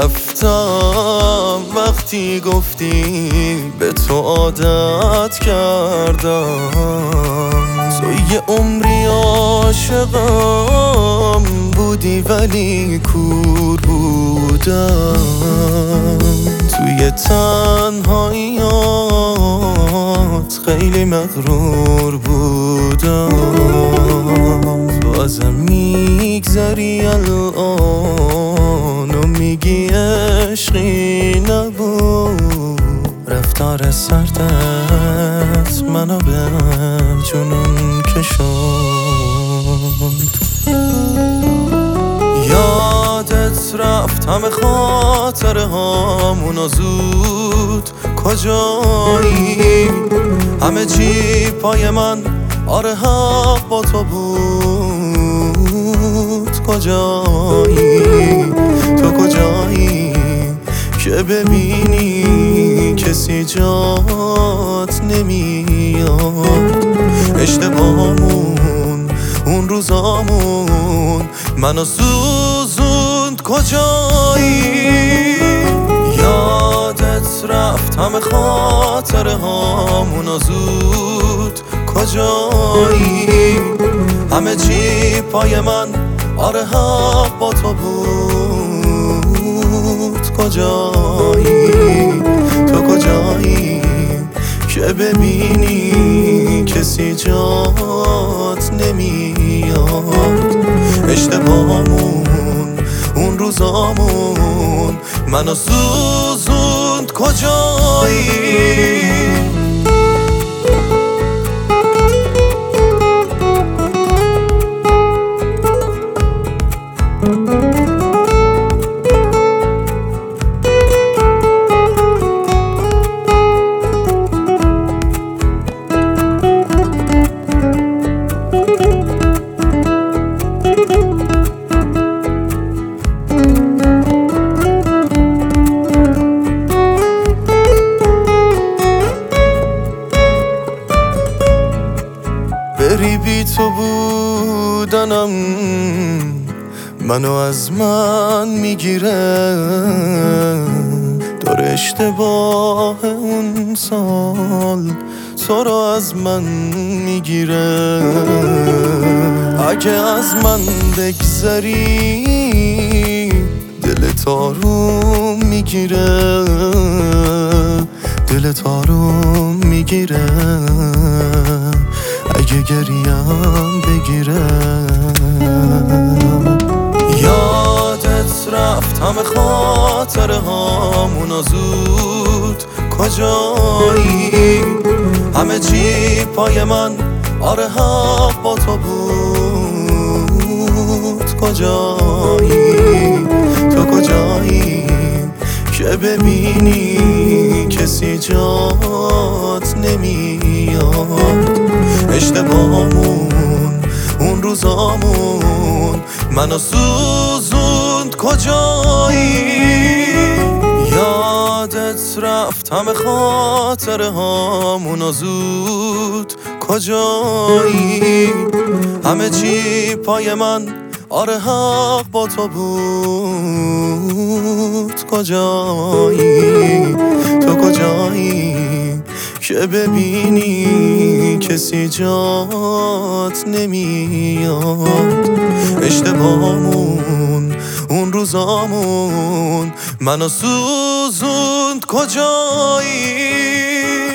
رفتم وقتی گفتی به تو عادت کردم. تو یه عمری عاشقم بودی ولی کور بودم. توی تنهاییات خیلی مغرور بودم. تو ازم میگذری الان و میگی عشقی نبود. رفتار سردت منو به جنون کشوند. یادت رفت همه خاطره هامون و زود کجایی؟ همه چی پای من آره حق با تو بود. کجایی؟ تو کجایی که ببینی کسی جات نمیاد؟ اشتباهمون اون روزامون منو سوزوند. کجایی؟ یادت رفت همه خاطره هامون و زود کجایی؟ همه چی پای من آره حق با تو بود. کجایی؟ تو کجایی که ببینی کسی جات نمیاد؟ اشتباهمون اون روزامون منو سوزوند. کجایی؟ بری بی تو بودنم منو از من میگیره. داره اشتباه اون سال تو رو از من میگیره. اگه از من بگذری دلت آروم میگیره. دلت آروم میگیره اگه گریم بگیره. یادت رفت همه خاطره هامون و زود کجایی؟ همه چی پای من آره حق با تو بود. کجایی؟ تو کجایی که ببینی کسی جات نمیاد؟ اشتباهمون اون روزامون منو سوزوند. کجایی؟ یادت رفت همه خاطره هامون و زود کجایی؟ همه چی پای من آره حق با تو بود. کجایی؟ تو کجایی که ببینی کسی جات نمیاد؟ اشتباهمون اون روزامون منو سوزوند. کجایی؟